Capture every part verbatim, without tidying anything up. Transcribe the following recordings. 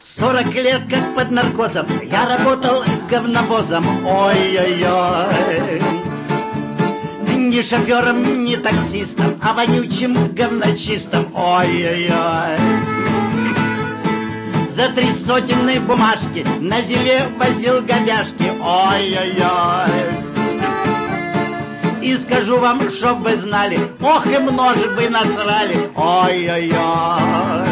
Сорок лет как под наркозом я работал говновозом. Ой-ой-ой. Не шофером, не таксистом, а вонючим говночистом. Ой-ой-ой. За три сотенные бумажки на зеле возил говяжки. Ой-ой-ой. И скажу вам, чтоб вы знали, ох и множе вы насрали. Ой-ой-ой.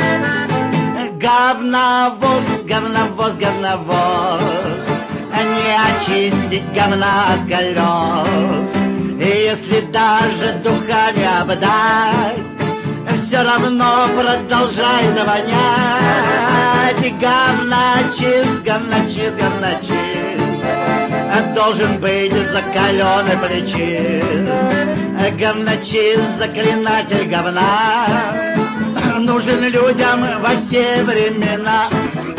Говновоз, говновоз, говновоз, не очистить говна от колес. И если даже духами обдать, все равно продолжает вонять. Говночист, говночист, говночист должен быть закаленный плечист. Говночист, заклинатель говна нужен людям во все времена.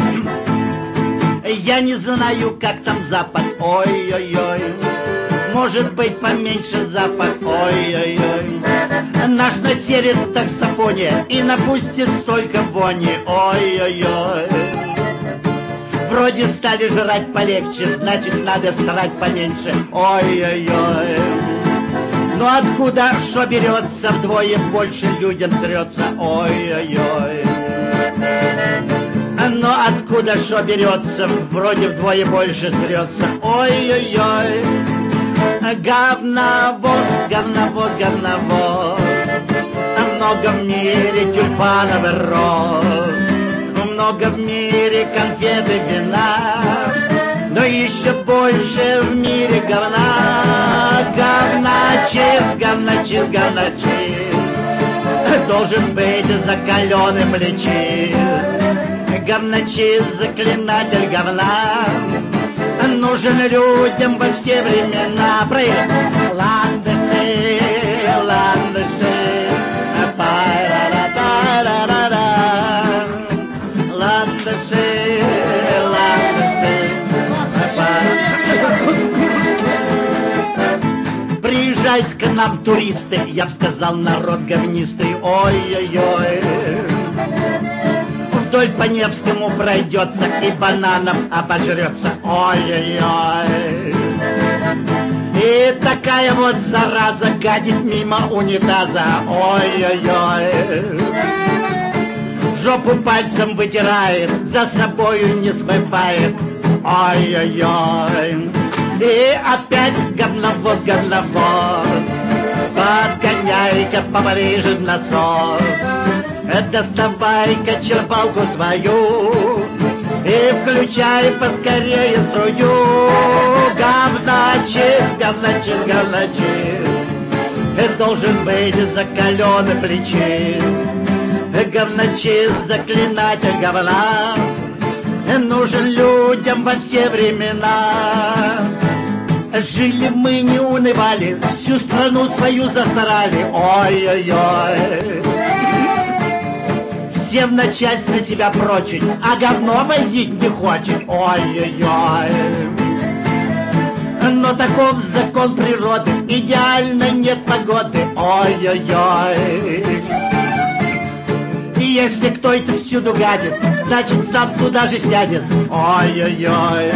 Я не знаю, как там Запад, ой-ой-ой. Может быть, поменьше Запад, ой-ой-ой. Наш насерит в таксофоне и напустит столько вони, ой-ой-ой. Вроде стали жрать полегче, значит, надо срать поменьше, ой-ой-ой. Но откуда шо берется, вдвое больше людям срется, ой-ой-ой. Но откуда шо берется, вроде вдвое больше срется, ой-ой-ой. Говновоз, говновоз, говновоз. Много в мире тюльпановый роз, много в мире конфеты, вина, но еще больше в мире говна. Говночист, говночист, говночист должен быть закаленный плечист. Говночист, заклинатель говна нужен людям во все времена. Проехали. Ландыши, ландыши, па-ра-ра-та-ра-ра-ра. Ландыши, ландыши, па-ра-ра-ра. Приезжают к нам туристы, я б сказал, народ говнистый, ой-ой-ой. Вдоль по Невскому пройдется и бананом обожрется, ой-ой-ой. И такая вот зараза гадит мимо унитаза, ой-ой-ой. Жопу пальцем вытирает, за собою не смывает, ой-ой-ой. И опять говновоз, говновоз, подгоняй-ка поближе насос. Доставай-ка черпалку свою и включай поскорее струю. Говночист, говночист, говночист должен быть закаленный плечист. Говночист, заклинатель говна нужен людям во все времена. Жили мы, не унывали, всю страну свою засрали, ой-ой-ой. Все в начальстве себя прочить, а говно возить не хочет, ой-ой-ой. Но таков закон природы, идеально нет погоды, ой-ой-ой. И если кто это всюду гадит, значит сам туда же сядет, ой-ой-ой.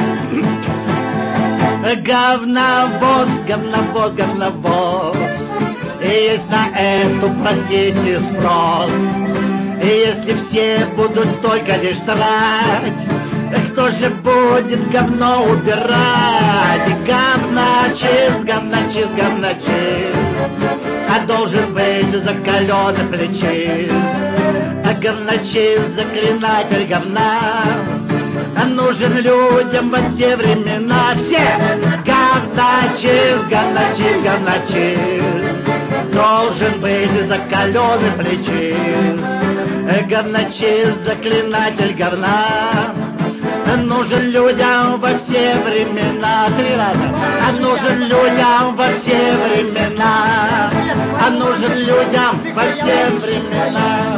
Говновоз, говновоз, говновоз, и есть на эту профессию спрос. И если все будут только лишь срать, кто же будет говно убирать? Говночист, говночист, говночист а должен быть закаленный плечист. А говночист, заклинатель говна нужен людям во все времена. Все! Говночист, говночист, говночист должен быть закаленный плечист. Говночист, заклинатель говна нужен людям во все времена. Три раза. А нужен людям во все времена. А нужен людям во все времена.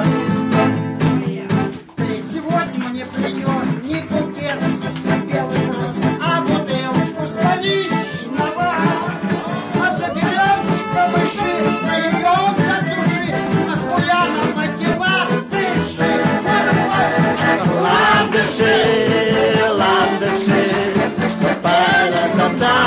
Сегодня мне принес не букет белый роз, а бутылку столичного. А заберется повыше, нальется души, нахуя нам на тела дыши. вода.